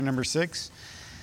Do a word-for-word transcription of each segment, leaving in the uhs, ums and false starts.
Number six.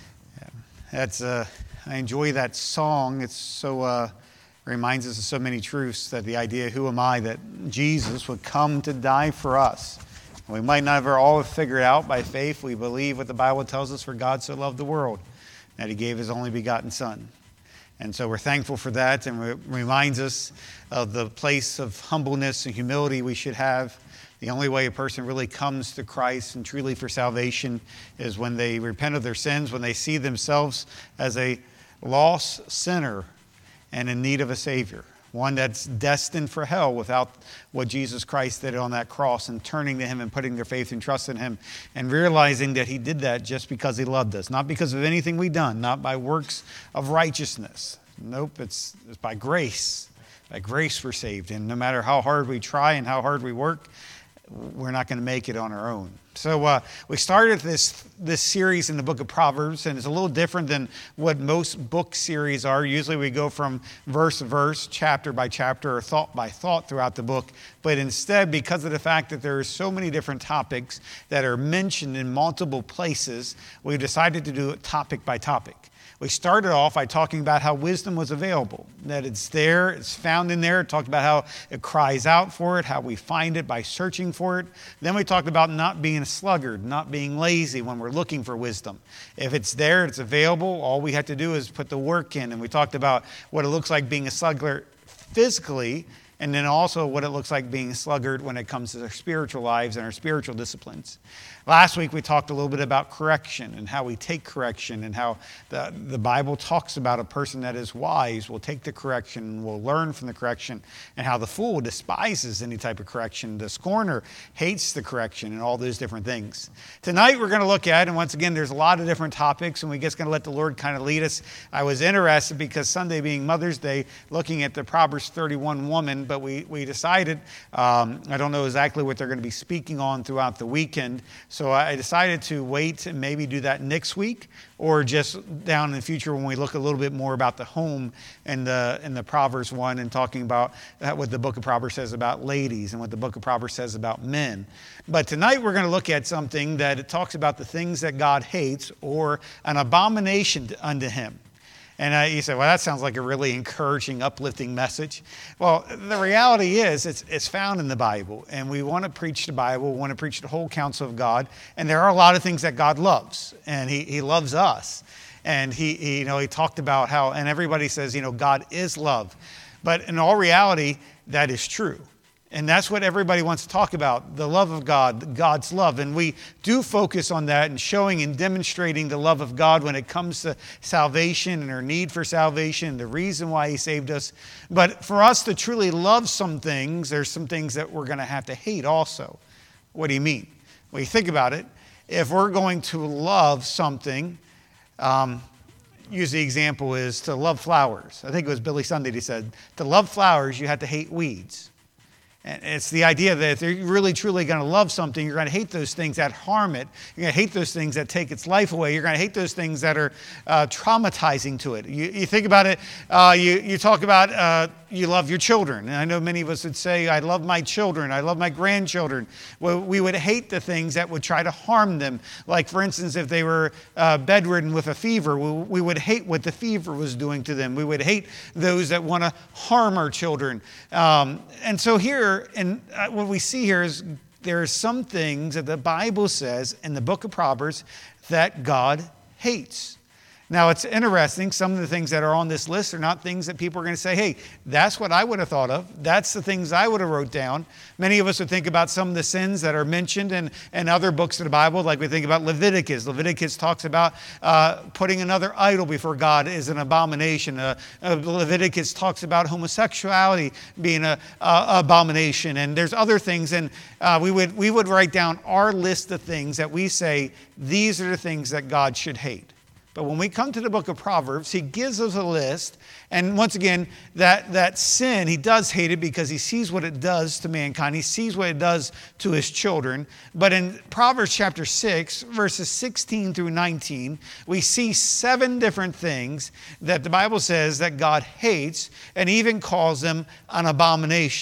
That's uh, I enjoy that song. It's so uh, reminds us of so many truths. That the idea, who am I, that Jesus would come to die for us. We might never all have figured out by faith. We believe what the Bible tells us: for God so loved the world, that He gave His only begotten Son. And so we're thankful for that, and it reminds us of the place of humbleness and humility we should have. The only way a person really comes to Christ and truly for salvation is when they repent of their sins, when they see themselves as a lost sinner and in need of a Savior. One that's destined for hell without what Jesus Christ did on that cross, and turning to Him and putting their faith and trust in Him and realizing that He did that just because He loved us. Not because of anything we've done, not by works of righteousness. Nope, it's, it's by grace. By grace we're saved. And no matter how hard we try and how hard we work, we're not going to make it on our own. So uh, we started this this series in the book of Proverbs, and it's a little different than what most book series are. Usually we go from verse to verse, chapter by chapter, or thought by thought throughout the book. But instead, because of the fact that there are so many different topics that are mentioned in multiple places, we decided to do it topic by topic. We started off by talking about how wisdom was available, that it's there, it's found in there. It talked about how it cries out for it, how we find it by searching for it. Then we talked about not being a sluggard, not being lazy when we're looking for wisdom. If it's there, it's available, all we have to do is put the work in. And we talked about what it looks like being a sluggard physically, and then also what it looks like being a sluggard when it comes to our spiritual lives and our spiritual disciplines. Last week we talked a little bit about correction and how we take correction, and how the, the Bible talks about a person that is wise will take the correction and will learn from the correction, and how the fool despises any type of correction. The scorner hates the correction, and all those different things. Tonight we're going to look at, and once again there's a lot of different topics, and we're just going to let the Lord kind of lead us. I was interested because Sunday being Mother's Day, looking at the Proverbs thirty-one woman, but we, we decided, um, I don't know exactly what they're going to be speaking on throughout the weekend. So I decided to wait and maybe do that next week, or just down in the future when we look a little bit more about the home and the in the Proverbs one, and talking about what the book of Proverbs says about ladies and what the book of Proverbs says about men. But tonight we're going to look at something that it talks about the things that God hates, or an abomination unto Him. And uh, you say, well, that sounds like a really encouraging, uplifting message. Well, the reality is it's, it's found in the Bible, and we want to preach the Bible, we want to preach the whole counsel of God, and there are a lot of things that God loves, and He, he loves us. And he, he, you know, he talked about how, and everybody says, you know, God is love. But in all reality, that is true. And that's what everybody wants to talk about, the love of God, God's love. And we do focus on that and showing and demonstrating the love of God when it comes to salvation and our need for salvation, the reason why He saved us. But for us to truly love some things, there's some things that we're going to have to hate also. What do you mean? Well, you think about it. If we're going to love something, um, use the example is to love flowers. I think it was Billy Sunday that said, to love flowers, you have to hate weeds. And it's the idea that if you're really, truly going to love something, you're going to hate those things that harm it. You're going to hate those things that take its life away. You're going to hate those things that are uh, traumatizing to it. You, you think about it, uh, you, you talk about uh, you love your children. And I know many of us would say, I love my children. I love my grandchildren. Well, we would hate the things that would try to harm them. Like, for instance, if they were uh, bedridden with a fever, we, we would hate what the fever was doing to them. We would hate those that want to harm our children. Um, and so here, and what we see here is there are some things that the Bible says in the book of Proverbs that God hates. Now, it's interesting. Some of the things that are on this list are not things that people are going to say, hey, that's what I would have thought of. That's the things I would have wrote down. Many of us would think about some of the sins that are mentioned in, in other books of the Bible, like we think about Leviticus. Leviticus talks about uh, putting another idol before God is an abomination. Uh, uh, Leviticus talks about homosexuality being an abomination. And there's other things. And uh, we would we would write down our list of things that we say, these are the things that God should hate. But when we come to the book of Proverbs, He gives us a list. And once again, that, that sin, He does hate it because He sees what it does to mankind. He sees what it does to His children. But in Proverbs chapter six, verses sixteen through nineteen, we see seven different things that the Bible says that God hates, and even calls them an abomination.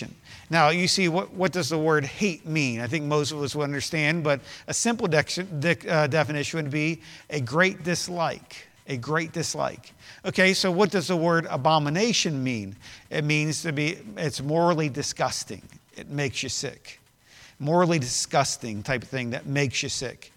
Now, you see, what, what does the word hate mean? I think most of us will understand, but a simple de- de- uh, definition would be a great dislike. A great dislike. Okay, so what does the word abomination mean? It means to be, it's morally disgusting. It makes you sick. Morally disgusting type of thing that makes you sick.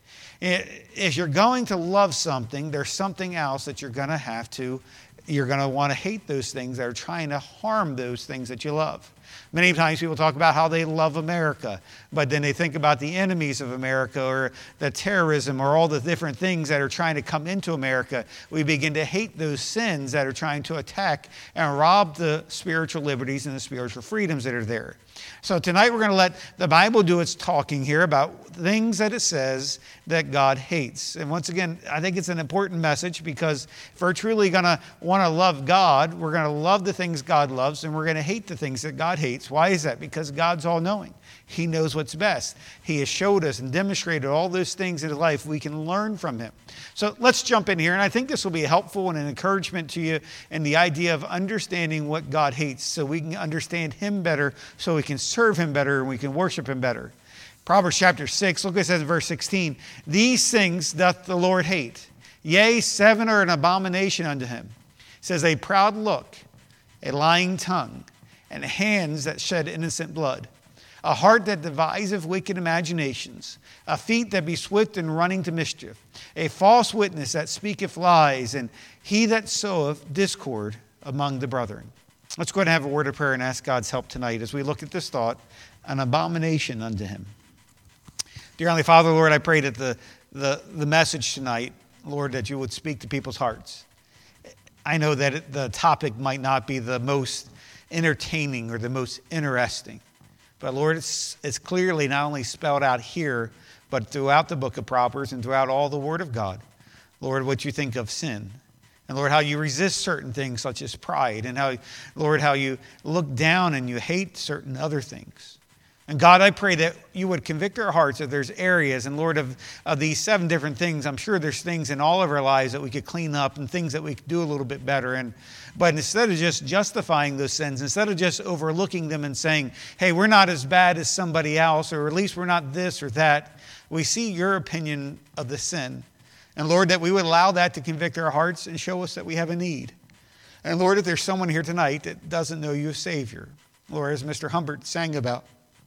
If you're going to love something, there's something else that you're going to have to, you're going to want to hate those things that are trying to harm those things that you love. Many times people talk about how they love America, but then they think about the enemies of America or the terrorism or all the different things that are trying to come into America. We begin to hate those sins that are trying to attack and rob the spiritual liberties and the spiritual freedoms that are there. So tonight we're going to let the Bible do its talking here about things that it says that God hates. And once again, I think it's an important message because if we're truly going to want to love God, we're going to love the things God loves and we're going to hate the things that God hates. Why is that? Because God's all-knowing. He knows what's best. He has showed us and demonstrated all those things in His life. We can learn from Him. So let's jump in here. And I think this will be helpful and an encouragement to you in the idea of understanding what God hates so we can understand Him better, so we can serve Him better and we can worship Him better. Proverbs chapter six, look what it says in verse sixteen. These things doth the Lord hate. Yea, seven are an abomination unto Him. It says, a proud look, a lying tongue, and hands that shed innocent blood. A heart that deviseth wicked imaginations, a feet that be swift in running to mischief, a false witness that speaketh lies, and he that soweth discord among the brethren. Let's go ahead and have a word of prayer and ask God's help tonight as we look at this thought, an abomination unto Him. Dear Heavenly Father, Lord, I pray that the, the, the message tonight, Lord, that you would speak to people's hearts. I know that it, the topic might not be the most entertaining or the most interesting. But Lord, it's, it's clearly not only spelled out here, but throughout the book of Proverbs and throughout all the Word of God. Lord, what you think of sin. And Lord, how you resist certain things such as pride. And how, Lord, how you look down and you hate certain other things. And God, I pray that you would convict our hearts that there's areas, and Lord, of, of these seven different things, I'm sure there's things in all of our lives that we could clean up and things that we could do a little bit better. And But instead of just justifying those sins, instead of just overlooking them and saying, hey, we're not as bad as somebody else, or at least we're not this or that, we see your opinion of the sin. And Lord, that we would allow that to convict our hearts and show us that we have a need. And Lord, if there's someone here tonight that doesn't know you as Savior, Lord, as Mister Humbert sang about,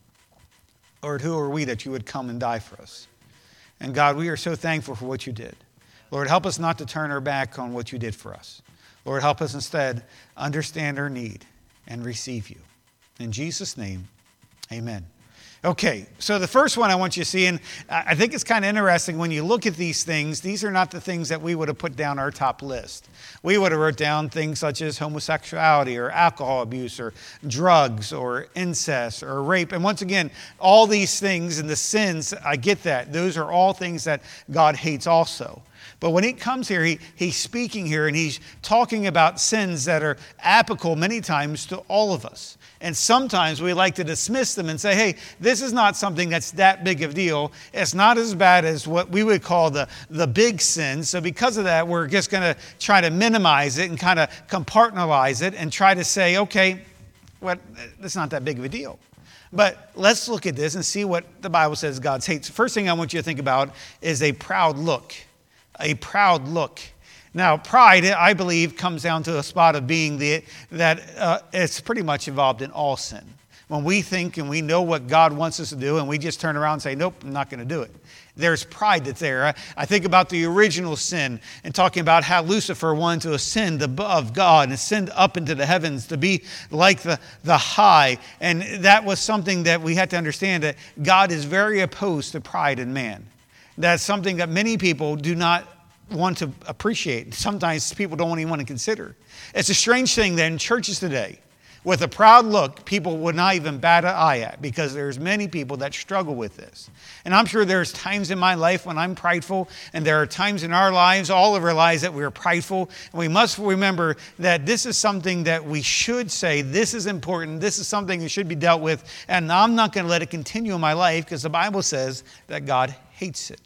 Lord, who are we that you would come and die for us? And God, we are so thankful for what you did. Lord, help us not to turn our back on what you did for us. Lord, help us instead understand our need and receive you. In Jesus' name, amen. Okay, so the first one I want you to see, and I think it's kind of interesting when you look at these things, these are not the things that we would have put down our top list. We would have wrote down things such as homosexuality or alcohol abuse or drugs or incest or rape. And once again, all these things and the sins, I get that. Those are all things that God hates also. But when he comes here, he, he's speaking here and he's talking about sins that are applicable many times to all of us. And sometimes we like to dismiss them and say, hey, this is not something that's that big of a deal. It's not as bad as what we would call the, the big sin. So because of that, we're just going to try to minimize it and kind of compartmentalize it and try to say, okay, well, it's not that big of a deal. But let's look at this and see what the Bible says God hates. First thing I want you to think about is a proud look. A proud look. Now, pride, I believe, comes down to a spot of being the, that uh, it's pretty much involved in all sin. When we think and we know what God wants us to do and we just turn around and say, nope, I'm not going to do it. There's pride that's there. I, I think about the original sin and talking about how Lucifer wanted to ascend above God and ascend up into the heavens to be like the, the high. And that was something that we had to understand, that God is very opposed to pride in man. That's something that many people do not want to appreciate. Sometimes people don't even want to consider. It's a strange thing that in churches today, with a proud look, people would not even bat an eye at, because there's many people that struggle with this. And I'm sure there's times in my life when I'm prideful, and there are times in our lives, all of our lives, that we're prideful. And we must remember that this is something that we should say, this is important, this is something that should be dealt with, and I'm not going to let it continue in my life, because the Bible says that God hates it.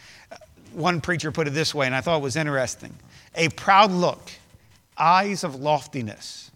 One preacher put it this way, and I thought it was interesting. A proud look, eyes of loftiness.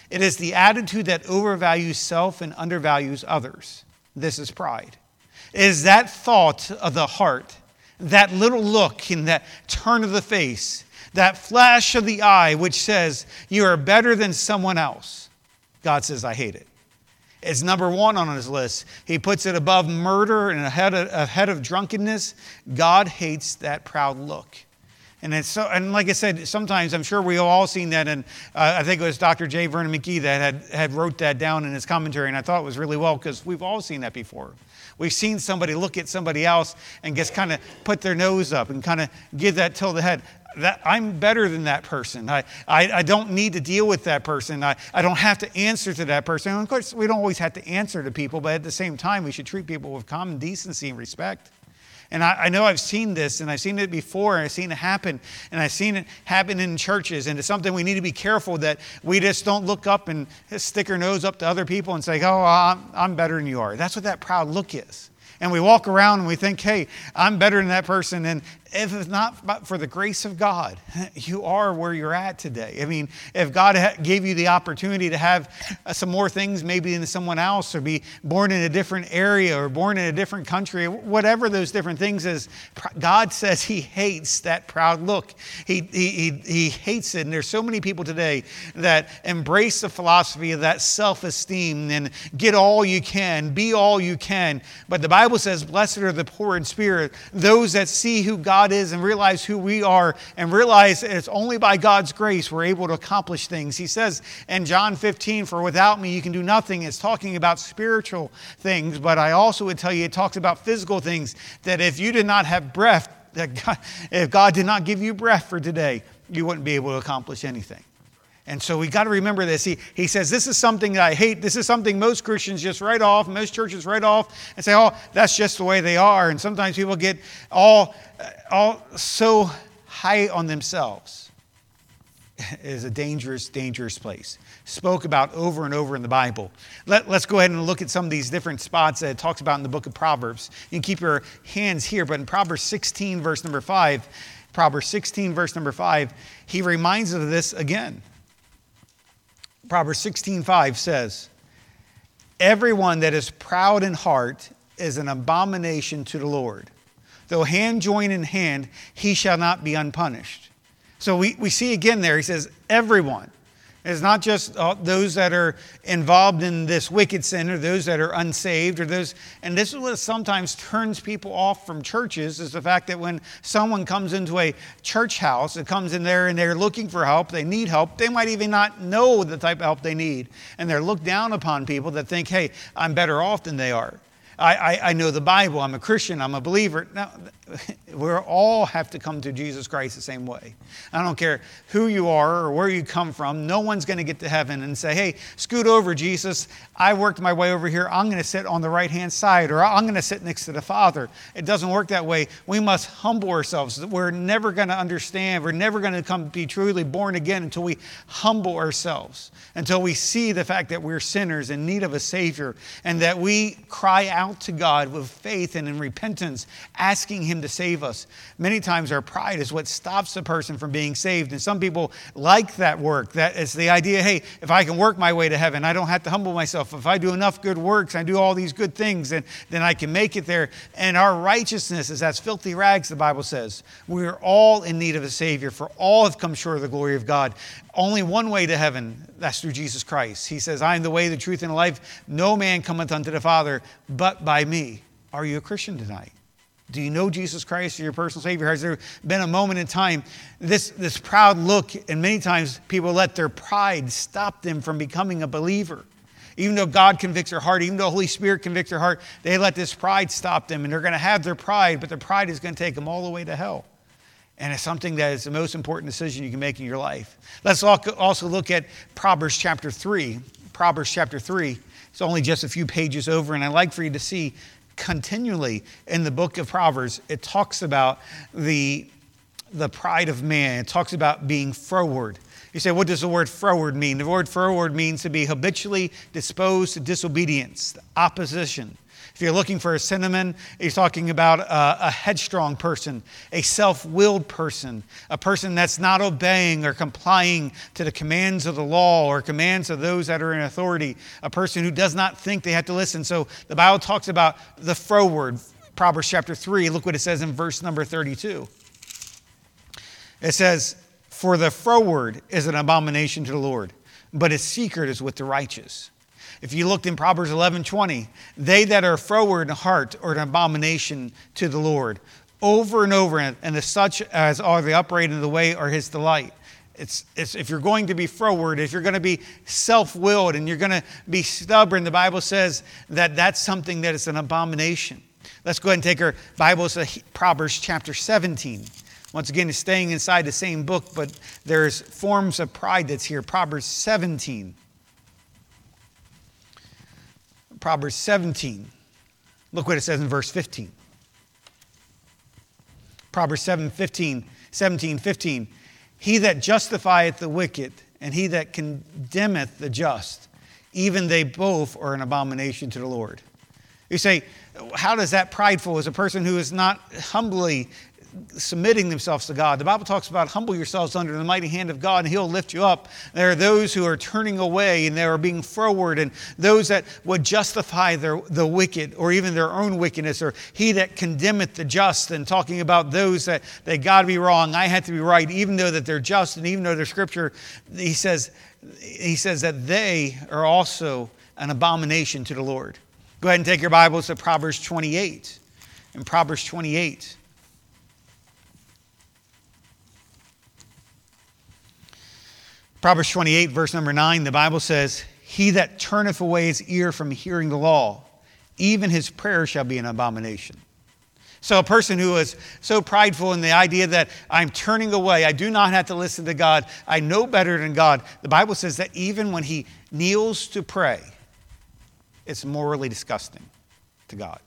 It is the attitude that overvalues self and undervalues others. This is pride. It is that thought of the heart, that little look in that turn of the face, that flash of the eye which says, you are better than someone else. God says, I hate it. It's number one on his list. He puts it above murder and ahead of, ahead of drunkenness. God hates that proud look. And it's so, and like I said, sometimes I'm sure we've all seen that, and uh, I think it was Doctor J. Vernon McGee that had, had wrote that down in his commentary, and I thought it was really well because we've all seen that before. We've seen somebody look at somebody else and just kind of put their nose up and kind of give that tilt of the head. That I'm better than that person. I, I, I don't need to deal with that person. I, I don't have to answer to that person. And of course, we don't always have to answer to people, but at the same time, we should treat people with common decency and respect. And I, I know I've seen this, and I've seen it before, and I've seen it happen, and I've seen it happen in churches, and it's something we need to be careful that we just don't look up and stick our nose up to other people and say, oh, I'm, I'm better than you are. That's what that proud look is. And we walk around and we think, hey, I'm better than that person. And if it's not for the grace of God, you are where you're at today. I mean, if God gave you the opportunity to have some more things maybe than someone else, or be born in a different area, or born in a different country, whatever those different things is, God says he hates that proud look. He, he, he, he hates it. And there's so many people today that embrace the philosophy of that self-esteem and get all you can, be all you can. But the Bible says, blessed are the poor in spirit, those that see who God is and realize who we are, and realize it's only by God's grace we're able to accomplish things. He says in John fifteen, for without me you can do nothing. It's talking about spiritual things, but I also would tell you it talks about physical things, that if you did not have breath, that God, if God did not give you breath for today, you wouldn't be able to accomplish anything. And so we got to remember this. He, he says, this is something that I hate. This is something most Christians just write off, most churches write off and say, oh, that's just the way they are. And sometimes people get all, all so high on themselves. It is a dangerous, dangerous place. Spoke about over and over in the Bible. Let, let's go ahead and look at some of these different spots that it talks about in the book of Proverbs. You can keep your hands here, but in Proverbs sixteen, verse number five, Proverbs sixteen, verse number five, he reminds us of this again. Proverbs sixteen five says, everyone that is proud in heart is an abomination to the Lord. Though hand join in hand, he shall not be unpunished. So we, we see again there, he says, everyone. It's not just uh, those that are involved in this wicked sin, or those that are unsaved, or those. And this is what sometimes turns people off from churches, is the fact that when someone comes into a church house, it comes in there and they're looking for help, they need help, they might even not know the type of help they need. And they're looked down upon people that think, hey, I'm better off than they are. I, I, I know the Bible, I'm a Christian, I'm a believer. Now, we all have to come to Jesus Christ the same way. I don't care who you are or where you come from. No one's going to get to heaven and say, hey, scoot over, Jesus. I worked my way over here. I'm going to sit on the right-hand side, or I'm going to sit next to the Father. It doesn't work that way. We must humble ourselves. We're never going to understand. We're never going to come be truly born again until we humble ourselves, until we see the fact that we're sinners in need of a Savior, and that we cry out to God with faith and in repentance, asking Him to save us. Many times our pride is what stops a person from being saved. And some people like that work. That is the idea, hey, if I can work my way to heaven, I don't have to humble myself. If I do enough good works, I do all these good things, and then I can make it there. And our righteousness is as filthy rags, the Bible says. We are all in need of a Savior, for all have come short of the glory of God. Only one way to heaven, that's through Jesus Christ. He says, I am the way, the truth, and the life. No man cometh unto the Father but by me. Are you a Christian tonight? Do you know Jesus Christ as your personal Savior? Has there been a moment in time, this, this proud look, and many times people let their pride stop them from becoming a believer. Even though God convicts their heart, even though the Holy Spirit convicts their heart, they let this pride stop them, and they're going to have their pride, but their pride is going to take them all the way to hell. And it's something that is the most important decision you can make in your life. Let's also look at Proverbs chapter three. Proverbs chapter three. It's only just a few pages over, and I'd like for you to see continually in the book of Proverbs, it talks about the, the pride of man. It talks about being froward. You say, what does the word froward mean? The word froward means to be habitually disposed to disobedience, opposition. If you're looking for a synonym, he's talking about a, a headstrong person, a self-willed person, a person that's not obeying or complying to the commands of the law or commands of those that are in authority, a person who does not think they have to listen. So the Bible talks about the froward. Proverbs chapter three, look what it says in verse number thirty-two. It says, "For the froward is an abomination to the Lord, but his secret is with the righteous." If you looked in Proverbs eleven twenty, they that are froward in heart are an abomination to the Lord. Over and over, and as such as are the upright in the way are his delight. It's, it's if you're going to be froward, if you're going to be self-willed and you're going to be stubborn, the Bible says that that's something that is an abomination. Let's go ahead and take our Bibles to Proverbs chapter seventeen. Once again, it's staying inside the same book, but there's forms of pride that's here. Proverbs seventeen. Proverbs seventeen. Look what it says in verse fifteen. Proverbs seven, fifteen, seventeen, fifteen. "He that justifieth the wicked, and he that condemneth the just, even they both are an abomination to the Lord." You say, how does that prideful as a person who is not humbly submitting themselves to God? The Bible talks about humble yourselves under the mighty hand of God and he'll lift you up. There are those who are turning away and they are being froward, and those that would justify their, the wicked or even their own wickedness, or he that condemneth the just, and talking about those that they got to be wrong, I had to be right, even though that they're just, and even though they're scripture, he says, he says that they are also an abomination to the Lord. Go ahead and take your Bibles to Proverbs twenty-eight. In Proverbs twenty-eight. Proverbs twenty-eight, verse number nine, the Bible says, "He that turneth away his ear from hearing the law, even his prayer shall be an abomination." So a person who is so prideful in the idea that I'm turning away, I do not have to listen to God, I know better than God, the Bible says that even when he kneels to pray, it's morally disgusting to God.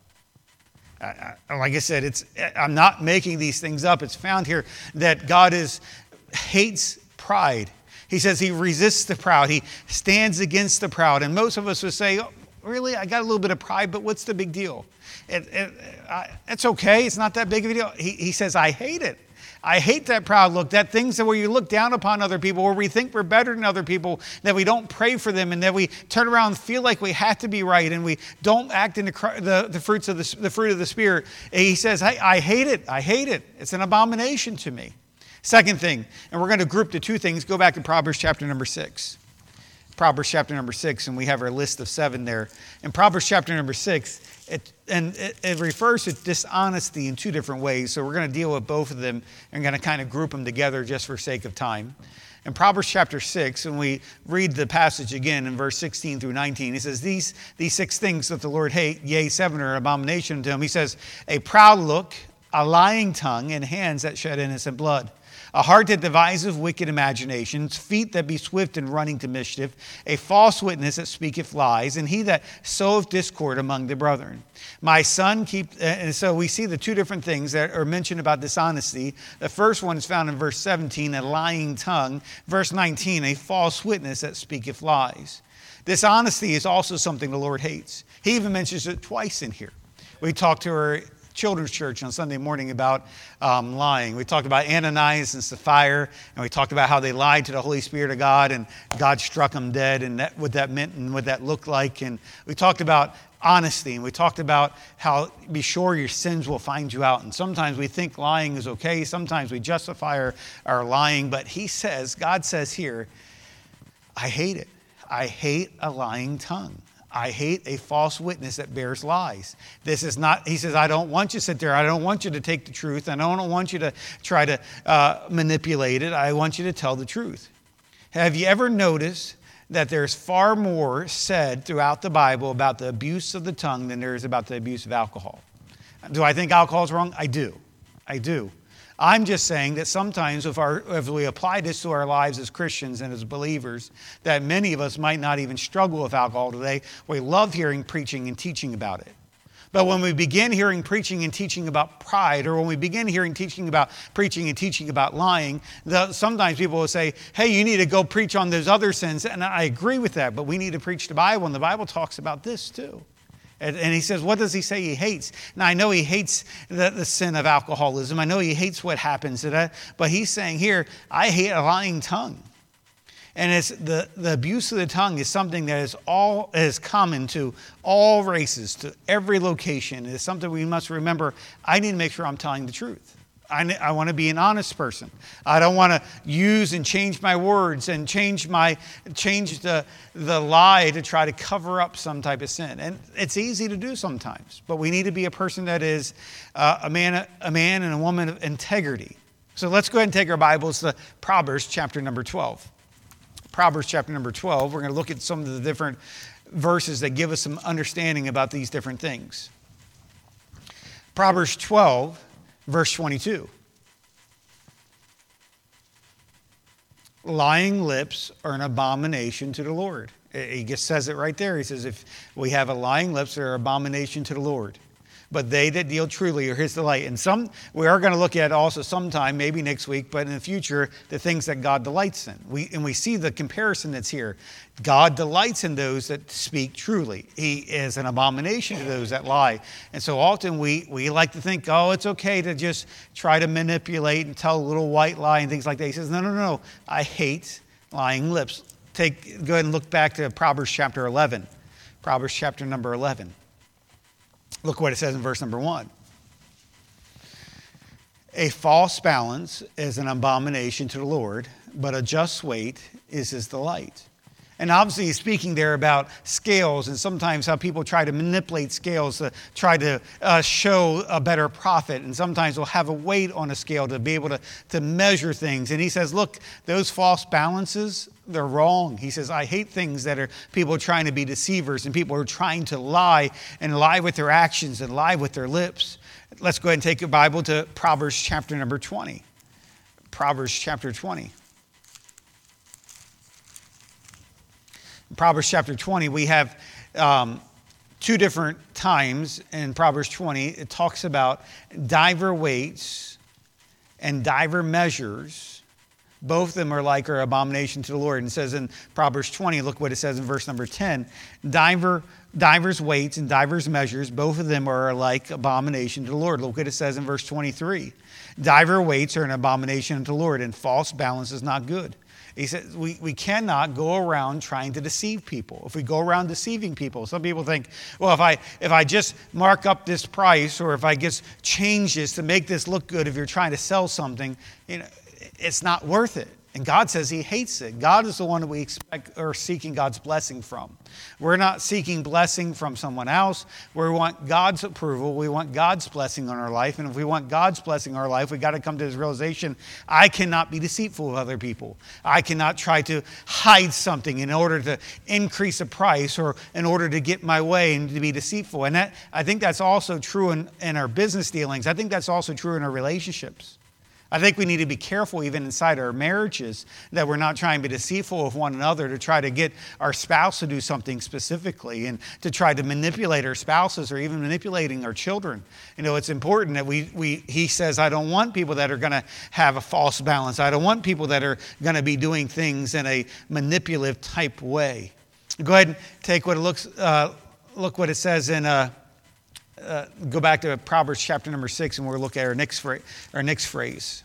I, I, like I said, it's, I'm not making these things up. It's found here that God is hates pride. He says he resists the proud. He stands against the proud. And most of us would say, oh, really, I got a little bit of pride, but what's the big deal? It, it, I, it's okay. It's not that big of a deal. He, he says, I hate it. I hate that proud look, that things that where you look down upon other people, where we think we're better than other people, that we don't pray for them, and that we turn around and feel like we have to be right, and we don't act in the, the, the fruits of the, the fruit of the Spirit. And he says, hey, I hate it. I hate it. It's an abomination to me. Second thing, and we're going to group the two things, go back to Proverbs chapter number six. Proverbs chapter number six, and we have our list of seven there. In Proverbs chapter number six, it, and it, it refers to dishonesty in two different ways. So we're going to deal with both of them and going to kind of group them together just for sake of time. In Proverbs chapter six, and we read the passage again in verse sixteen through nineteen, he says, these, these six things that the Lord hate, yea, seven are an abomination to him. He says, a proud look, a lying tongue, and hands that shed innocent blood. A heart that deviseth wicked imaginations, feet that be swift in running to mischief, a false witness that speaketh lies, and he that soweth discord among the brethren. My son, keep... And so we see the two different things that are mentioned about dishonesty. The first one is found in verse seventeen, a lying tongue. Verse nineteen, a false witness that speaketh lies. Dishonesty is also something the Lord hates. He even mentions it twice in here. We talked to her children's church on Sunday morning about um, lying. We talked about Ananias and Sapphira, and we talked about how they lied to the Holy Spirit of God, and God struck them dead, and that, what that meant and what that looked like. And we talked about honesty, and we talked about how be sure your sins will find you out. And sometimes we think lying is okay. Sometimes we justify our, our lying. But he says, God says here, I hate it. I hate a lying tongue. I hate a false witness that bears lies. This is not, he says, I don't want you to sit there. I don't want you to take the truth. I don't want you to try to uh, manipulate it. I want you to tell the truth. Have you ever noticed that there's far more said throughout the Bible about the abuse of the tongue than there is about the abuse of alcohol? Do I think alcohol is wrong? I do. I do. I'm just saying that sometimes if, our, if we apply this to our lives as Christians and as believers, that many of us might not even struggle with alcohol today. We love hearing preaching and teaching about it. But when we begin hearing preaching and teaching about pride, or when we begin hearing teaching about preaching and teaching about lying, the, sometimes people will say, hey, you need to go preach on those other sins. And I agree with that, but we need to preach the Bible, and the Bible talks about this too. And, and he says, what does he say he hates? Now, I know he hates the, the sin of alcoholism. I know he hates what happens to that. But he's saying here, I hate a lying tongue. And it's the, the abuse of the tongue is something that is all is common to all races, to every location. It's something we must remember. I need to make sure I'm telling the truth. I, I want to be an honest person. I don't want to use and change my words and change my change the, the lie to try to cover up some type of sin. And it's easy to do sometimes, but we need to be a person that is uh, a man a man and a woman of integrity. So let's go ahead and take our Bibles to Proverbs chapter number twelve. Proverbs chapter number twelve. We're going to look at some of the different verses that give us some understanding about these different things. Proverbs twelve, verse twenty-two. Lying lips are an abomination to the Lord. He just says it right there. He says, if we have a lying lips, they're an abomination to the Lord. But they that deal truly are his delight. And some we are going to look at also sometime, maybe next week, but in the future, the things that God delights in. We and we see the comparison that's here. God delights in those that speak truly. He is an abomination to those that lie. And so often we, we like to think, oh, it's okay to just try to manipulate and tell a little white lie and things like that. He says, no, no, no. I hate lying lips. Take go ahead and look back to Proverbs chapter eleven. Proverbs chapter number eleven. Look what it says in verse number one. A false balance is an abomination to the Lord, but a just weight is his delight. And obviously he's speaking there about scales and sometimes how people try to manipulate scales to try to uh, show a better profit. And sometimes they'll have a weight on a scale to be able to, to measure things. And he says, look, those false balances, they're wrong. He says, I hate things that are people trying to be deceivers and people are trying to lie and lie with their actions and lie with their lips. Let's go ahead and take your Bible to Proverbs chapter number twenty. Proverbs chapter twenty. In Proverbs chapter twenty, we have um, two different times in Proverbs twenty. It talks about diver weights and diver measures. Both of them are like our abomination to the Lord. And it says in Proverbs twenty, look what it says in verse number ten. Diver, divers weights and divers measures, both of them are like abomination to the Lord. Look what it says in verse twenty-three. Diver weights are an abomination to the Lord, and false balance is not good. He says we, we cannot go around trying to deceive people. If we go around deceiving people, some people think, well, if I if I just mark up this price or if I just change this to make this look good, if you're trying to sell something, you know, it's not worth it. And God says he hates it. God is the one that we expect or seeking God's blessing from. We're not seeking blessing from someone else. We want God's approval. We want God's blessing on our life. And if we want God's blessing on our life, we've got to come to this realization, I cannot be deceitful of other people. I cannot try to hide something in order to increase a price or in order to get my way and to be deceitful. And that, I think that's also true in, in our business dealings. I think that's also true in our relationships. I think we need to be careful even inside our marriages that we're not trying to be deceitful of one another to try to get our spouse to do something specifically and to try to manipulate our spouses or even manipulating our children. You know, it's important that we, we he says, I don't want people that are going to have a false balance. I don't want people that are going to be doing things in a manipulative type way. Go ahead and take what it looks, uh, look what it says in uh, Uh, go back to Proverbs chapter number six, and we'll look at our next phrase. Our next phrase.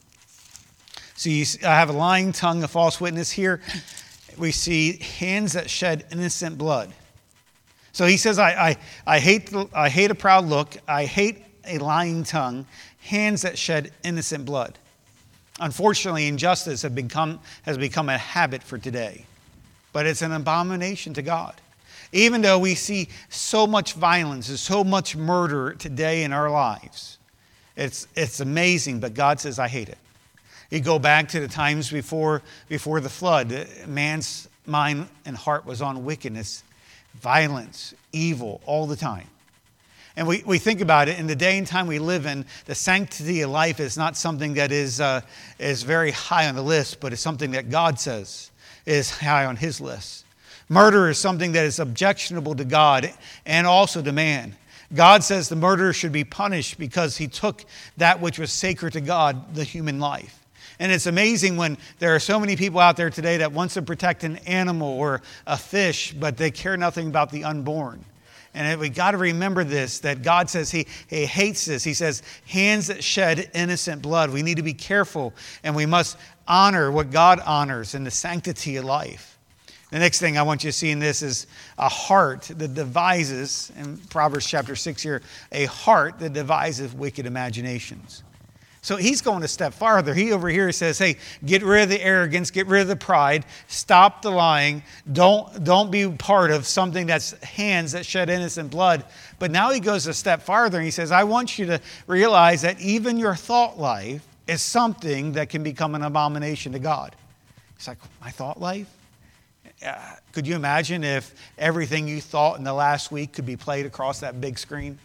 So you I have a lying tongue, a false witness. Here we see hands that shed innocent blood. So he says, I, I, I, hate, I hate a proud look. I hate a lying tongue, hands that shed innocent blood. Unfortunately, injustice have become, has become a habit for today. But it's an abomination to God. Even though we see so much violence and so much murder today in our lives, it's it's amazing, but God says, I hate it. You go back to the times before, before the flood, man's mind and heart was on wickedness, violence, evil all the time. And we, we think about it, in the day and time we live in, the sanctity of life is not something that is, uh, is very high on the list, but it's something that God says is high on his list. Murder is something that is objectionable to God and also to man. God says the murderer should be punished because he took that which was sacred to God, the human life. And it's amazing when there are so many people out there today that wants to protect an animal or a fish, but they care nothing about the unborn. And we got to remember this, that God says he, he hates this. He says, hands that shed innocent blood. We need to be careful, and we must honor what God honors in the sanctity of life. The next thing I want you to see in this is a heart that devises, in Proverbs chapter six here, a heart that devises wicked imaginations. So he's going a step farther. He over here says, hey, get rid of the arrogance, get rid of the pride, stop the lying, don't, don't be part of something that's hands that shed innocent blood. But now he goes a step farther and he says, I want you to realize that even your thought life is something that can become an abomination to God. He's like, my thought life? Uh, could you imagine if everything you thought in the last week could be played across that big screen?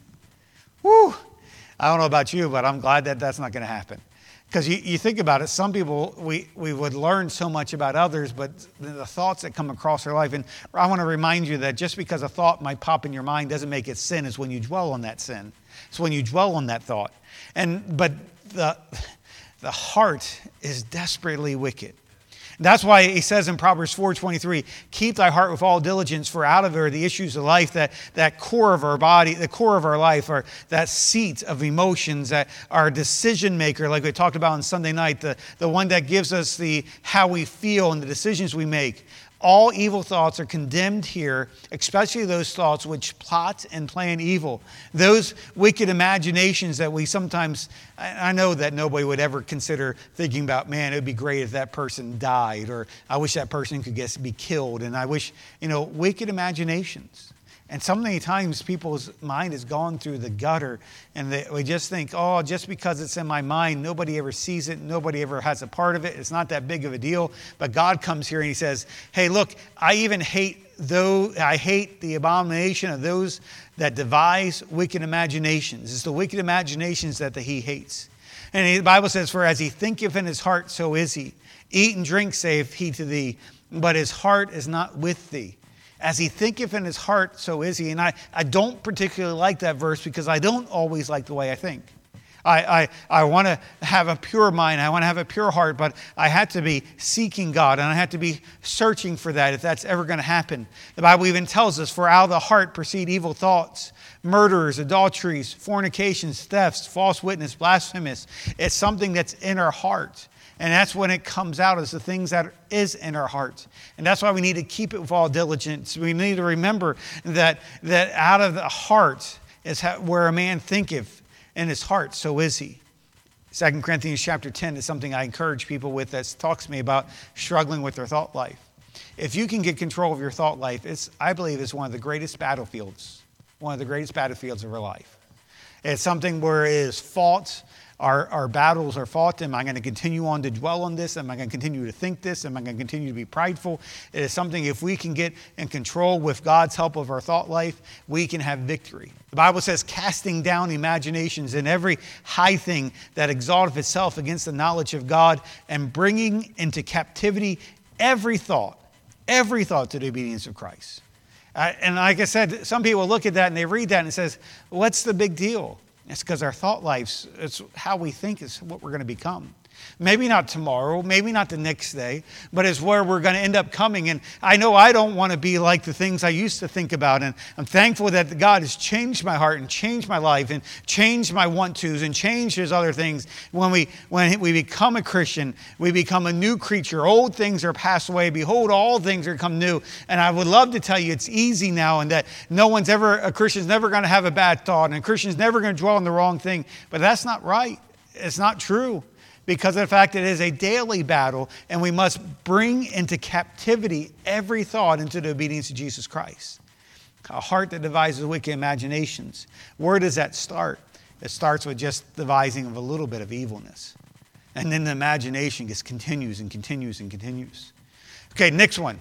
Woo! I don't know about you, but I'm glad that that's not going to happen. Because you, you think about it, some people, we, we would learn so much about others, but the thoughts that come across their life, and I want to remind you that just because a thought might pop in your mind doesn't make it sin. It's when you dwell on that sin. It's when you dwell on that thought. And But the, the heart is desperately wicked. That's why he says in Proverbs four twenty-three, keep thy heart with all diligence, for out of it are the issues of life, that, that core of our body, the core of our life, or that seat of emotions, that our decision maker, like we talked about on Sunday night, the, the one that gives us the how we feel and the decisions we make. All evil thoughts are condemned here, especially those thoughts which plot and plan evil. Those wicked imaginations that we sometimes, I know that nobody would ever consider thinking about, man, it would be great if that person died, or I wish that person could get, be killed, and I wish, you know, wicked imaginations. And so many times people's mind has gone through the gutter, and they, we just think, oh, just because it's in my mind, nobody ever sees it, nobody ever has a part of it, it's not that big of a deal. But God comes here and he says, hey, look, I even hate though I hate the abomination of those that devise wicked imaginations. It's the wicked imaginations that the, he hates. And the Bible says, for as he thinketh in his heart, so is he. Eat and drink, saith he to thee, but his heart is not with thee. As he thinketh in his heart, so is he. And I, I don't particularly like that verse because I don't always like the way I think. I, I, I want to have a pure mind. I want to have a pure heart, but I have to be seeking God, and I have to be searching for that if that's ever going to happen. The Bible even tells us, for out of the heart proceed evil thoughts, murderers, adulteries, fornications, thefts, false witness, blasphemous. It's something that's in our heart. And that's when it comes out, as the things that is in our heart. And that's why we need to keep it with all diligence. We need to remember that, that out of the heart is how, where a man thinketh in his heart, so is he. Second Corinthians chapter ten is something I encourage people with that talks to me about struggling with their thought life. If you can get control of your thought life, it's, I believe it's one of the greatest battlefields, one of the greatest battlefields of our life. It's something where it is fought. Our, our battles are fought. Am I going to continue on to dwell on this? Am I going to continue to think this? Am I going to continue to be prideful? It is something, if we can get in control with God's help of our thought life, we can have victory. The Bible says, casting down imaginations and every high thing that exalteth itself against the knowledge of God, and bringing into captivity every thought, every thought to the obedience of Christ. Uh, and like I said, some people look at that and they read that and it says, what's the big deal? It's because our thought lives, it's how we think is what we're going to become. Maybe not tomorrow, maybe not the next day, but it's where we're going to end up coming. And I know I don't want to be like the things I used to think about. And I'm thankful that God has changed my heart and changed my life and changed my want-tos and changed his other things. When we when we become a Christian, we become a new creature. Old things are passed away. Behold, all things are come new. And I would love to tell you it's easy now, and that no one's ever, a Christian's never going to have a bad thought, and a Christian's never going to dwell on the wrong thing. But that's not right. It's not true. Because of the fact it is a daily battle, and we must bring into captivity every thought into the obedience of Jesus Christ. A heart that devises wicked imaginations. Where does that start? It starts with just devising of a little bit of evilness. And then the imagination just continues and continues and continues. Okay, next one.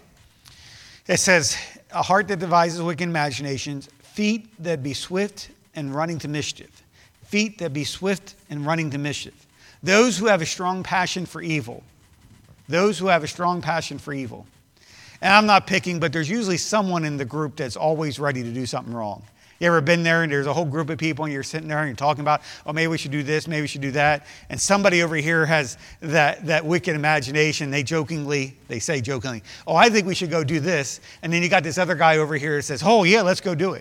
It says, a heart that devises wicked imaginations, feet that be swift and running to mischief. Feet that be swift and running to mischief. Those who have a strong passion for evil. Those who have a strong passion for evil. And I'm not picking, but there's usually someone in the group that's always ready to do something wrong. You ever been there and there's a whole group of people and you're sitting there and you're talking about, oh, maybe we should do this, maybe we should do that. And somebody over here has that, that wicked imagination. They jokingly, they say jokingly, oh, I think we should go do this. And then you got this other guy over here that says, oh, yeah, let's go do it.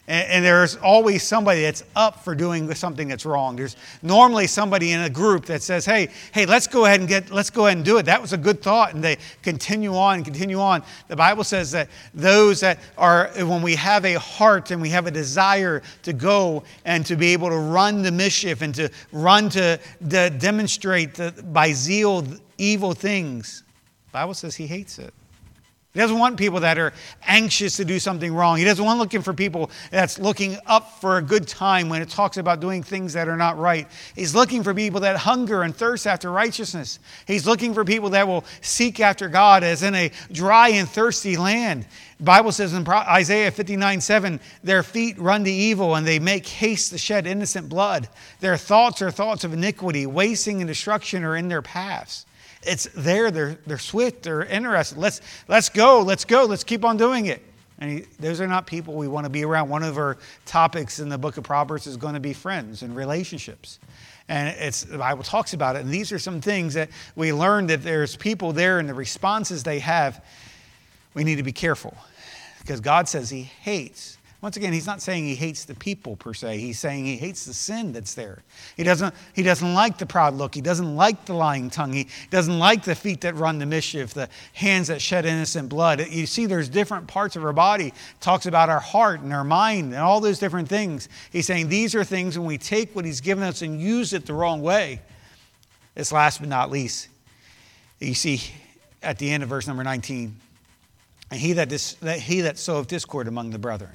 And, and there's always somebody that's up for doing something that's wrong. There's normally somebody in a group that says, hey, hey, let's go ahead and get, let's go ahead and do it. That was a good thought. And they continue on and continue on. The Bible says that those that are, when we have a heart and we have a desire to go and to be able to run the mischief and to run to, to demonstrate the, by zeal evil things, the Bible says he hates it. He doesn't want people that are anxious to do something wrong. He doesn't want looking for people that's looking up for a good time when it talks about doing things that are not right. He's looking for people that hunger and thirst after righteousness. He's looking for people that will seek after God as in a dry and thirsty land. The Bible says in Isaiah fifty-nine seven, their feet run to evil and they make haste to shed innocent blood. Their thoughts are thoughts of iniquity, wasting and destruction are in their paths. It's there. They're, they're swift. They're interested. Let's, let's go. Let's go. Let's keep on doing it. And he, those are not people we want to be around. One of our topics in the book of Proverbs is going to be friends and relationships. And it's, the Bible talks about it. And these are some things that we learn that there's people there and the responses they have. We need to be careful because God says he hates. Once again, he's not saying he hates the people per se. He's saying he hates the sin that's there. He doesn't, he doesn't like the proud look. He doesn't like the lying tongue. He doesn't like the feet that run the mischief, the hands that shed innocent blood. You see, there's different parts of our body. It talks about our heart and our mind and all those different things. He's saying these are things when we take what he's given us and use it the wrong way. This last but not least, you see at the end of verse number nineteen, and he that, dis, that, he that soweth discord among the brethren.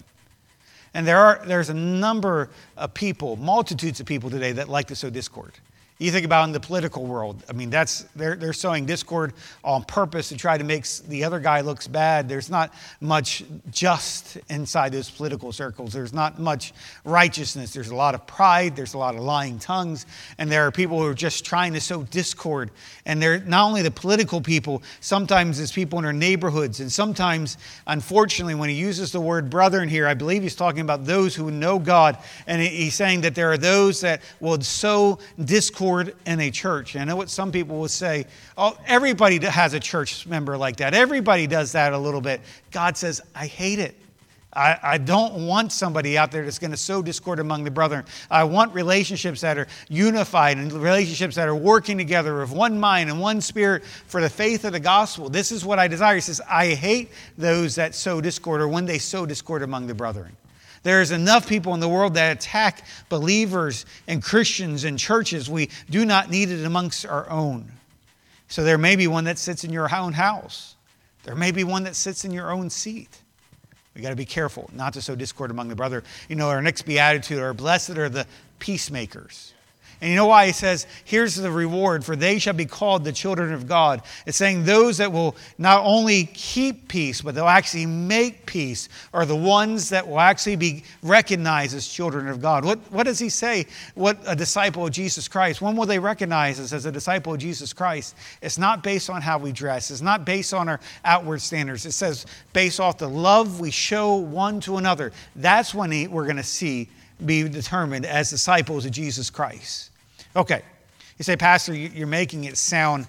And there are there's a number of people, multitudes of people today that like to sow discord. You think about in the political world. I mean, that's they're they're sowing discord on purpose to try to make the other guy looks bad. There's not much just inside those political circles. There's not much righteousness. There's a lot of pride. There's a lot of lying tongues. And there are people who are just trying to sow discord. And they're not only the political people, sometimes it's people in our neighborhoods. And sometimes, unfortunately, when he uses the word brethren here, I believe he's talking about those who know God. And he's saying that there are those that will sow discord in a church. And I know what some people will say, oh, everybody has a church member like that. Everybody does that a little bit. God says, I hate it. I, I don't want somebody out there that's going to sow discord among the brethren. I want relationships that are unified and relationships that are working together of one mind and one spirit for the faith of the gospel. This is what I desire. He says, I hate those that sow discord or when they sow discord among the brethren. There's enough people in the world that attack believers and Christians and churches. We do not need it amongst our own. So there may be one that sits in your own house. There may be one that sits in your own seat. We got to be careful not to sow discord among the brother. You know, our next beatitude are blessed are the peacemakers. And you know why he says, here's the reward, for they shall be called the children of God. It's saying those that will not only keep peace, but they'll actually make peace are the ones that will actually be recognized as children of God. What, what does he say? What a disciple of Jesus Christ. When will they recognize us as a disciple of Jesus Christ? It's not based on how we dress. It's not based on our outward standards. It says based off the love we show one to another. That's when he, we're going to see be determined as disciples of Jesus Christ. Okay. You say, Pastor, you're making it sound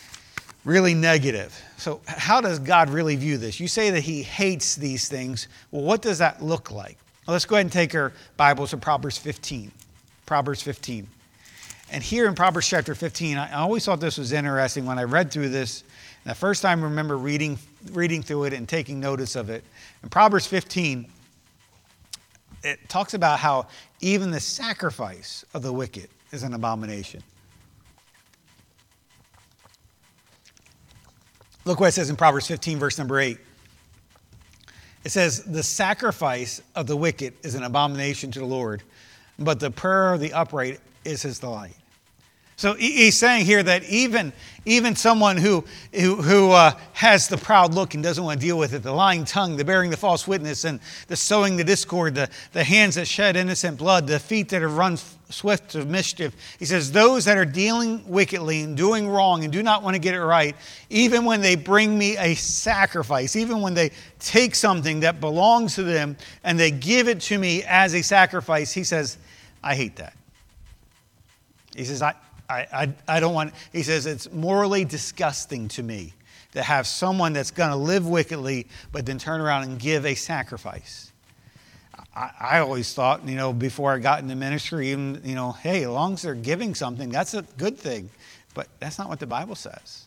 really negative. So how does God really view this? You say that he hates these things. Well, what does that look like? Well, let's go ahead and take our Bibles to Proverbs fifteen. Proverbs fifteen. And here in Proverbs chapter fifteen, I always thought this was interesting when I read through this. And the first time I remember reading, reading through it and taking notice of it. In Proverbs fifteen, it talks about how even the sacrifice of the wicked is an abomination. Look what it says in Proverbs fifteen, verse number eight. It says, the sacrifice of the wicked is an abomination to the Lord, but the prayer of the upright is his delight. So he's saying here that even, even someone who, who, who uh, has the proud look and doesn't want to deal with it, the lying tongue, the bearing the false witness, and the sowing the discord, the, the hands that shed innocent blood, the feet that have run swift to mischief. He says, those that are dealing wickedly and doing wrong and do not want to get it right, even when they bring me a sacrifice, even when they take something that belongs to them and they give it to me as a sacrifice, he says, I hate that. He says, I... I, I, I don't want, he says, it's morally disgusting to me to have someone that's going to live wickedly, but then turn around and give a sacrifice. I, I always thought, you know, before I got into ministry, even, you know, hey, as long as they're giving something, that's a good thing. But that's not what the Bible says.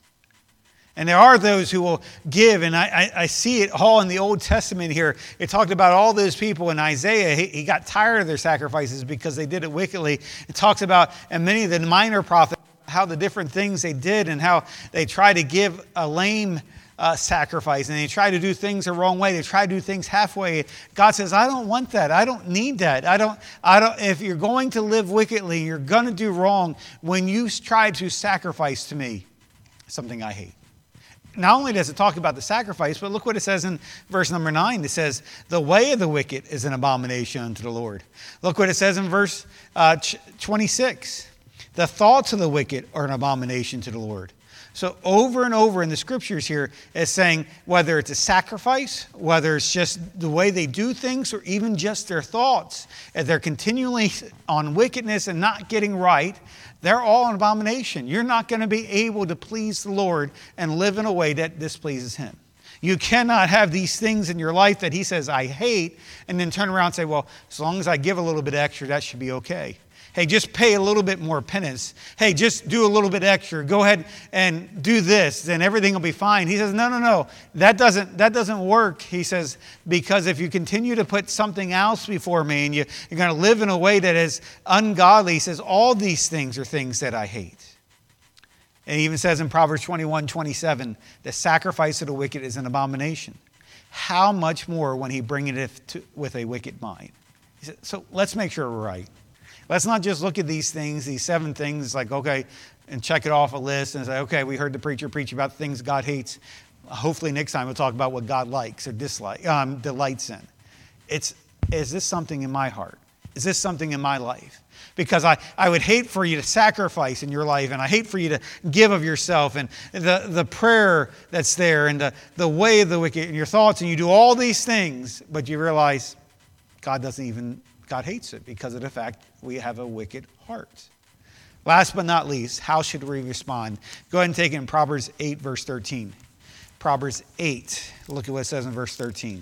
And there are those who will give, and I, I, I see it all in the Old Testament here. It talked about all those people in Isaiah. He, he got tired of their sacrifices because they did it wickedly. It talks about, and many of the minor prophets, how the different things they did and how they tried to give a lame uh, sacrifice, and they tried to do things the wrong way. They tried to do things halfway. God says, I don't want that. I don't need that. I don't, I don't, if you're going to live wickedly, you're going to do wrong when you try to sacrifice to me, something I hate. Not only does it talk about the sacrifice, but look what it says in verse number nine. It says, the way of the wicked is an abomination unto the Lord. Look what it says in verse uh, twenty-six. The thoughts of the wicked are an abomination to the Lord. So over and over in the scriptures here, it's saying whether it's a sacrifice, whether it's just the way they do things, or even just their thoughts, if they're continually on wickedness and not getting right, they're all an abomination. You're not going to be able to please the Lord and live in a way that displeases Him. You cannot have these things in your life that He says, I hate, and then turn around and say, well, as long as I give a little bit extra, that should be okay. Hey, just pay a little bit more penance. Hey, just do a little bit extra. Go ahead and do this, then everything will be fine. He says, no, no, no. That doesn't, that doesn't work. He says, because if you continue to put something else before me and you, you're going to live in a way that is ungodly, he says, all these things are things that I hate. And he even says in Proverbs twenty-one twenty-seven, the sacrifice of the wicked is an abomination. How much more when he bringeth it to, with a wicked mind? He said, so let's make sure we're right. Let's not just look at these things, these seven things, like, okay, and check it off a list and say, okay, we heard the preacher preach about things God hates. Hopefully next time we'll talk about what God likes or dislike, um, delights in. It's, is this something in my heart? Is this something in my life? Because I, I would hate for you to sacrifice in your life, and I hate for you to give of yourself, and the, the prayer that's there, and the, the way of the wicked, and your thoughts, and you do all these things, but you realize God doesn't even, God hates it because of the fact we have a wicked heart. Last but not least, how should we respond? Go ahead and take it in Proverbs eight, verse thirteen. Proverbs eight, look at what it says in verse thirteen.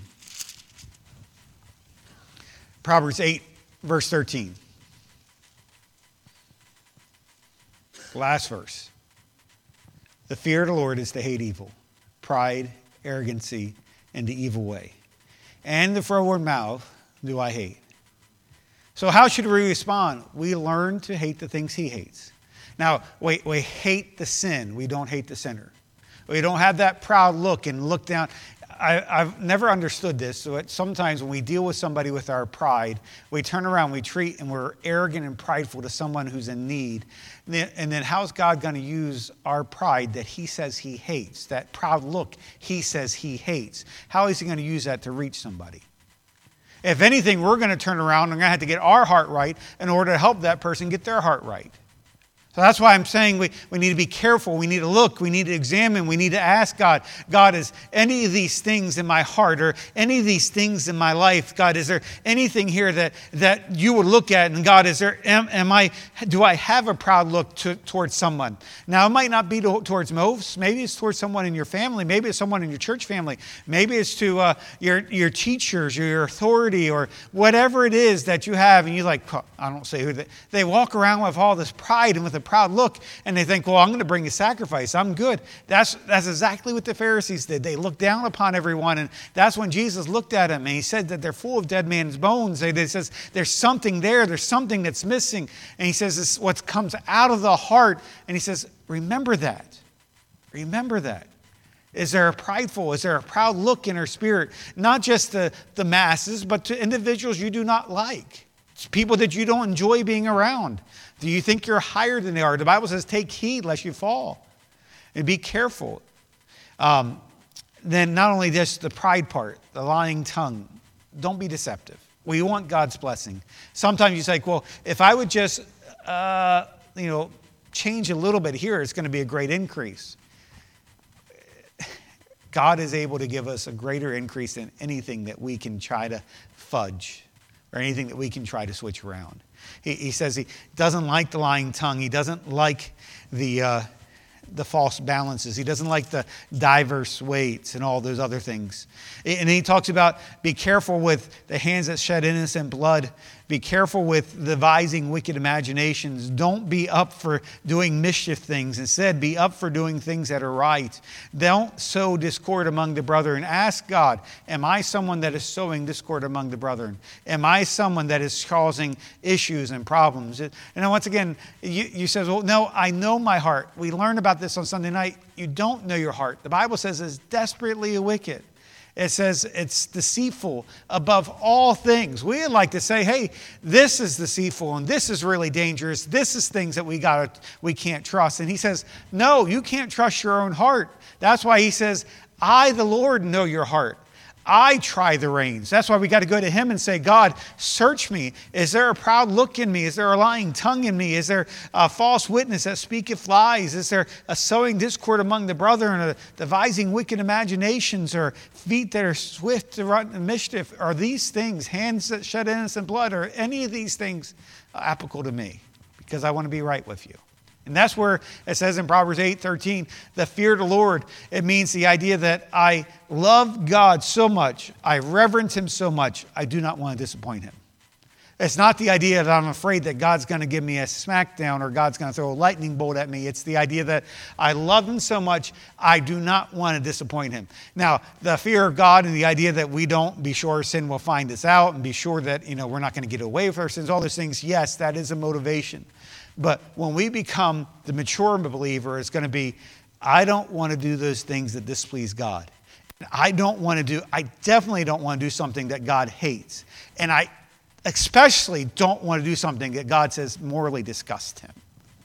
Proverbs eight, verse thirteen. Last verse. The fear of the Lord is to hate evil, pride, arrogancy, and the evil way. And the froward mouth do I hate. So how should we respond? We learn to hate the things He hates. Now, we, we hate the sin. We don't hate the sinner. We don't have that proud look and look down. I, I've never understood this. So it, sometimes when we deal with somebody with our pride, we turn around, we treat, and we're arrogant and prideful to someone who's in need. And then, and then how's God going to use our pride that He says He hates, that proud look He says He hates? How is He going to use that to reach somebody? If anything, we're going to turn around and we're going to have to get our heart right in order to help that person get their heart right. So that's why I'm saying we, we need to be careful. We need to look. We need to examine. We need to ask God, God, is any of these things in my heart or any of these things in my life, God, is there anything here that, that you would look at? And God, is there, am, am I, do I have a proud look to, towards someone? Now, it might not be to, towards most. Maybe it's towards someone in your family. Maybe it's someone in your church family. Maybe it's to uh, your, your teachers or your authority or whatever it is that you have. And you're like, I don't say who they, they walk around with all this pride and with a proud look, and they think, well, I'm going to bring a sacrifice. I'm good. That's that's exactly what the Pharisees did. They looked down upon everyone, and that's when Jesus looked at them, and He said that they're full of dead man's bones. He says, there's something there. There's something that's missing. And He says, this is what comes out of the heart. And He says, remember that. Remember that. Is there a prideful, is there a proud look in our spirit? Not just the, the masses, but to individuals you do not like. It's people that you don't enjoy being around. Do you think you're higher than they are? The Bible says, take heed lest you fall. And be careful. Um, then not only just the pride part, the lying tongue. Don't be deceptive. We want God's blessing. Sometimes you say, well, if I would just, uh, you know, change a little bit here, it's going to be a great increase. God is able to give us a greater increase than anything that we can try to fudge or anything that we can try to switch around. He, he says He doesn't like the lying tongue. He doesn't like the uh, the false balances. He doesn't like the diverse weights and all those other things. And he talks about be careful with the hands that shed innocent blood. Be careful with devising wicked imaginations. Don't be up for doing mischief things. Instead, be up for doing things that are right. Don't sow discord among the brethren. Ask God, am I someone that is sowing discord among the brethren? Am I someone that is causing issues and problems? And then once again, you, you says, well, no, I know my heart. We learned about this on Sunday night. You don't know your heart. The Bible says it's desperately wicked. It says it's deceitful above all things. We like to say, hey, this is deceitful and this is really dangerous. This is things that we got we can't trust. And he says, no, you can't trust your own heart. That's why he says, I, the Lord, know your heart. I try the reins. That's why we got to go to him and say, God, search me. Is there a proud look in me? Is there a lying tongue in me? Is there a false witness that speaketh lies? Is there a sowing discord among the brethren, or devising wicked imaginations, or feet that are swift to run mischief? Are these things, hands that shed innocent blood, or any of these things applicable to me? Because I want to be right with you. And that's where it says in Proverbs eight thirteen, the fear of the Lord. It means the idea that I love God so much, I reverence him so much, I do not want to disappoint him. It's not the idea that I'm afraid that God's going to give me a smackdown or God's going to throw a lightning bolt at me. It's the idea that I love him so much, I do not want to disappoint him. Now, the fear of God and the idea that we don't be sure sin will find us out and be sure that, you know, we're not going to get away with our sins, all those things, yes, that is a motivation. But when we become the mature believer, it's going to be, I don't want to do those things that displease God. I don't want to do, I definitely don't want to do something that God hates. And I especially don't want to do something that God says morally disgusts him.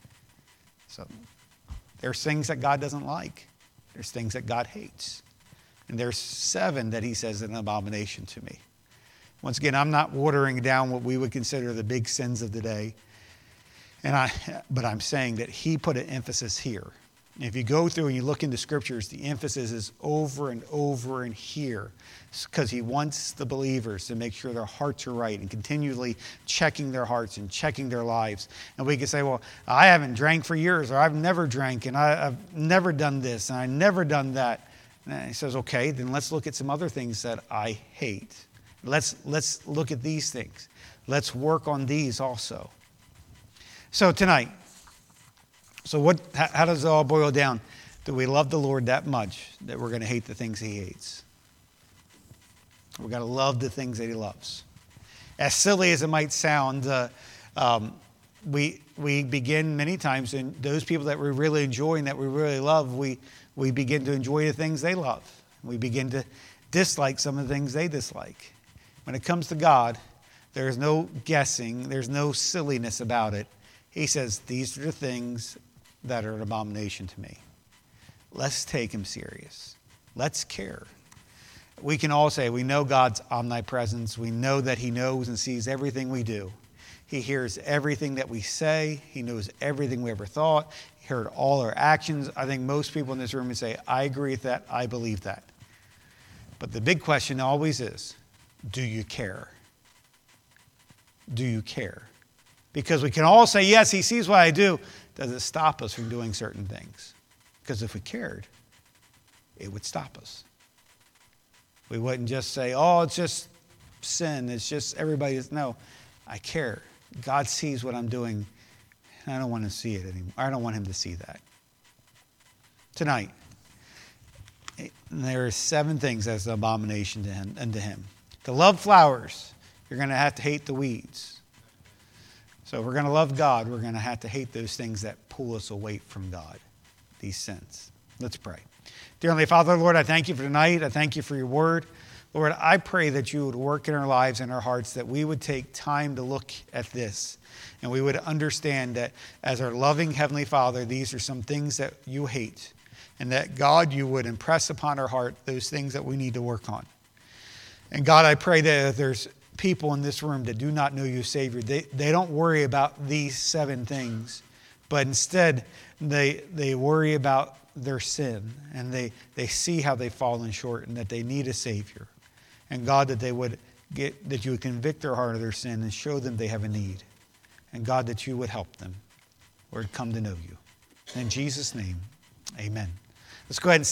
So there's things that God doesn't like. There's things that God hates. And there's seven that he says an abomination to me. Once again, I'm not watering down what we would consider the big sins of the day. And I, but I'm saying that he put an emphasis here. And if you go through and you look into scriptures, the emphasis is over and over and here, because he wants the believers to make sure their hearts are right and continually checking their hearts and checking their lives. And we can say, well, I haven't drank for years, or I've never drank, and I, I've never done this, and I've never done that. And he says, okay, then let's look at some other things that I hate. Let's, let's look at these things. Let's work on these also. So tonight, so what? How does it all boil down? Do we love the Lord that much that we're going to hate the things he hates? We've got to love the things that he loves. As silly as it might sound, uh, um, we we begin many times, and those people that we really enjoy and that we really love, we, we begin to enjoy the things they love. We begin to dislike some of the things they dislike. When it comes to God, there's no guessing. There's no silliness about it. He says, these are the things that are an abomination to me. Let's take him serious. Let's care. We can all say we know God's omnipresence. We know that he knows and sees everything we do. He hears everything that we say. He knows everything we ever thought. He heard all our actions. I think most people in this room would say, I agree with that. I believe that. But the big question always is, do you care? Do you care? Because we can all say, yes, he sees what I do. Does it stop us from doing certain things? Because if we cared, it would stop us. We wouldn't just say, oh, it's just sin. It's just everybody's. No, I care. God sees what I'm doing, and I don't want to see it anymore. I don't want him to see that. Tonight, there are seven things as an abomination to him, unto him. To love flowers, you're going to have to hate the weeds. So if we're going to love God, we're going to have to hate those things that pull us away from God, these sins. Let's pray. Dear Heavenly Father, Lord, I thank you for tonight. I thank you for your word. Lord, I pray that you would work in our lives and our hearts, that we would take time to look at this, and we would understand that as our loving Heavenly Father, these are some things that you hate, and that, God, you would impress upon our heart those things that we need to work on. And God, I pray that if there's people in this room that do not know you, Savior, they, they don't worry about these seven things, but instead they they worry about their sin, and they, they see how they've fallen short and that they need a Savior. And God, that they would get, that you would convict their heart of their sin and show them they have a need. And God, that you would help them, Lord, come to know you. In Jesus' name, Amen. Let's go ahead and